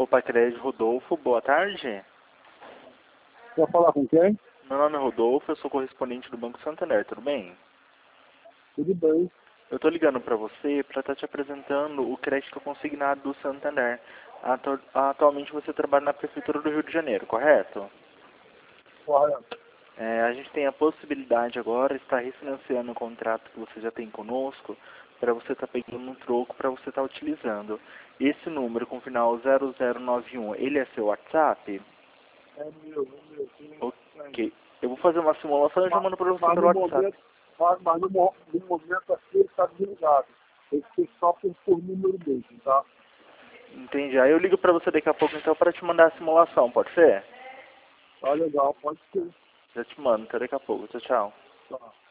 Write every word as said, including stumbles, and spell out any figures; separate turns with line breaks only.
Banco Pacred, Rodolfo, boa tarde.
Quer falar com quem?
Meu nome é Rodolfo, eu sou correspondente do Banco Santander, tudo bem?
Tudo bem.
Eu tô ligando para você para estar te apresentando o crédito consignado do Santander. Atu atualmente você trabalha na Prefeitura do Rio de Janeiro, correto?
Correto.
É, a gente tem a possibilidade agora de estar refinanciando o contrato que você já tem conosco para você estar pegando um troco para você estar utilizando. Esse número com final zero zero nove um, ele é seu WhatsApp?
É meu, é meu. Sim,
Ok. Eu vou fazer uma simulação e já
mas,
mando para você
mas
pelo
no
WhatsApp.
momento, mas, mas no, mo- no momento aqui ele está desligado. Tem que ser só por, por número mesmo, tá?
Entendi. Aí eu ligo para você daqui a pouco então para te mandar a simulação, pode ser?
Tá legal, pode ser.
Já te mando, até daqui a pouco. Tchau, tchau.
Tá.